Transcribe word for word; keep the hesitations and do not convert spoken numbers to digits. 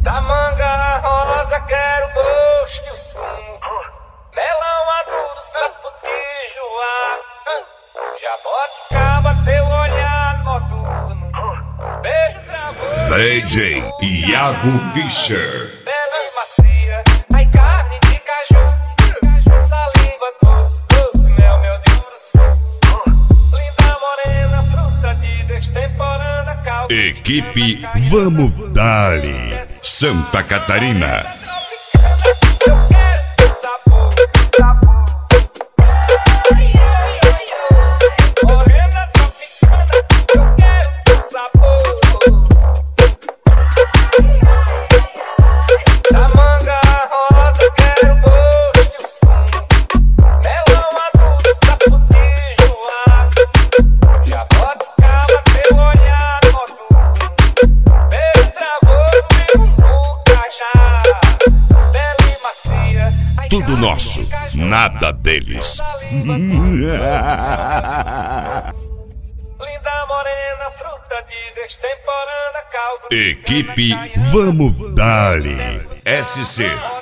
Da manga rosa quero gosto e o sumo, melão maduro, saputijo, jaboticaba, teu olhar noturno, beijo travoso, D J Iago Fischer. bela e macia, ai carne de caju, saliva doce, doce mel, mel de uruçu, linda morena, fruta de destemporânea, calma. Equipe Vamos Dali, Santa Catarina. Eu quero teu sabor, morena tropicana, eu quero teu sabor. Da manga rosa quero gosto e o sumo, melão maduro, saputijo, jaboticaba, teu olhar noturno, beijo travoso e umbu cajá, bela e macia, ai, Tudo carne nosso, de caju, nada deles. saliva linda morena, fruta de destemporânea, caldo de Equipe cana, caiana, Vamos Dali, S C